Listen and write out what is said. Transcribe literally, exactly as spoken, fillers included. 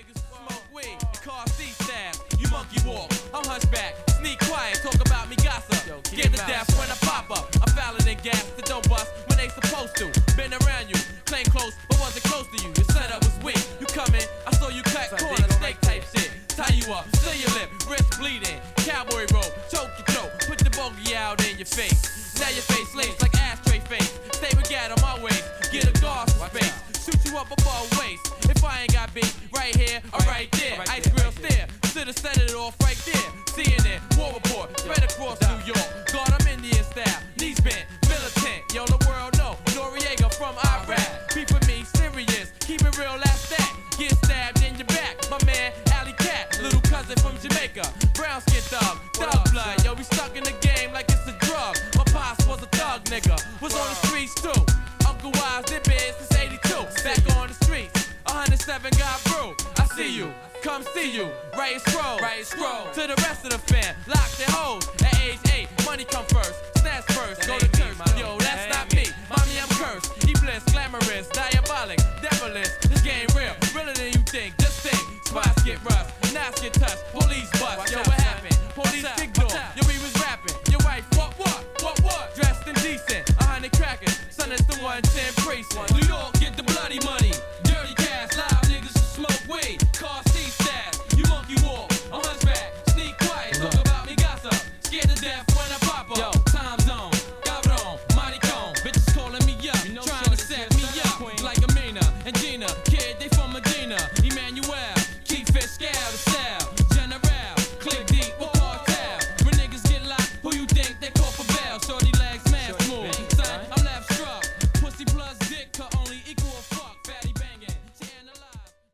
niggas smoke weed, car seat stab. You monkey walk, I'm hunchback, sneak quiet, talk about me gossip. Get the death when I pop up. I'm fouler than gas that don't bust when they supposed to. Been around you, claim close, but wasn't close to you. Your setup was weak. You come in, I saw you cut corner, snake type shit. Tie you up, seal your lip, wrist bleeding. Cowboy roll, choke your throat, put the bogey out in your face. Now your face lays like ashtray face. Stay with gat on my waist, get a guard for space. Shoot you up above waist. If I ain't got beat, right here or right there. Ice grill stare, should've set it off right there. C N N, war report, spread across New York. God, I'm Indian style, knees bent, militant. Yo, the world know, Noriega from Iraq. Keep with me, serious, keep it real, that's that. Get stabbed in your back, my man, Alley Cat. Little cousin from Jamaica, brown skin thug, thug blood. Yo, we stuck in the game like it's a drug. My pops was a thug nigga, was on the streets too. Uncle Wise did biz since eighty-two. Back on the streets, one oh seven got through. I see you, come see you. Right scroll, right scroll. To the rest of the fam, lock their hoes. At age eight, money come first, snatch first, go to church. Yo, that's not me, mommy, I'm cursed. He bliss, glamorous, diabolic, devilish. This game